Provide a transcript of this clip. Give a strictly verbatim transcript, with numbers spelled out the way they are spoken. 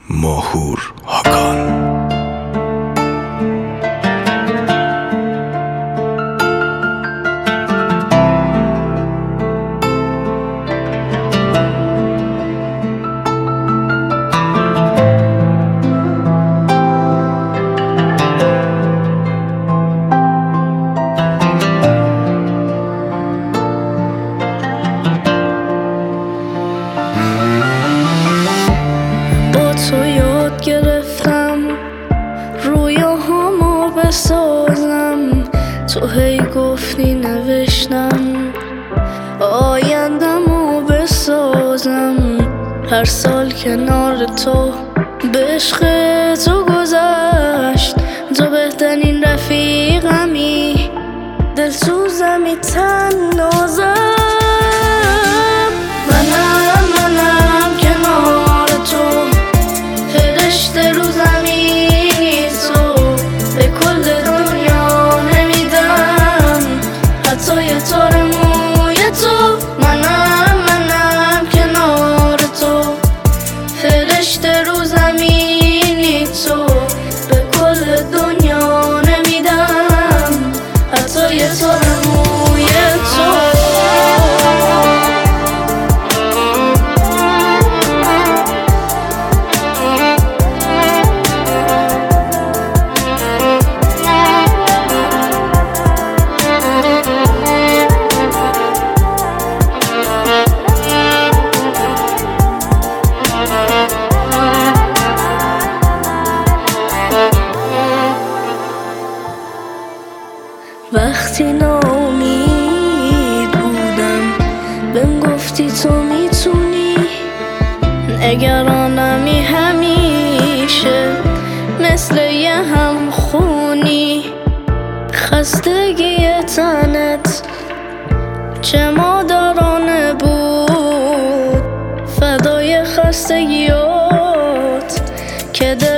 ماهور هاکان. تو یاد گرفتم رویاهامو بسازم، تو هی گفتی نوشتم آیندمو بسازم. هر سال کنار تو به عشق تو گذشت، تو بهترین رفیقمی، دلسوزمی، تنازم. منم منم کنار تو، فرشته رو زمینی، تو به کل دنیا نمیدم حتی یه تار موی تو. منم منم کنار تو، فرشته رو زمینی، تو به کل دنیا نمیدم حتی یه تار موی تو. وقتی ناامید بودم بهم گفتی تو میتونی، نگرانمی همیشه مثل یه همخونی. خستگی تنت چه مادرانه بود، فدای خستگیات که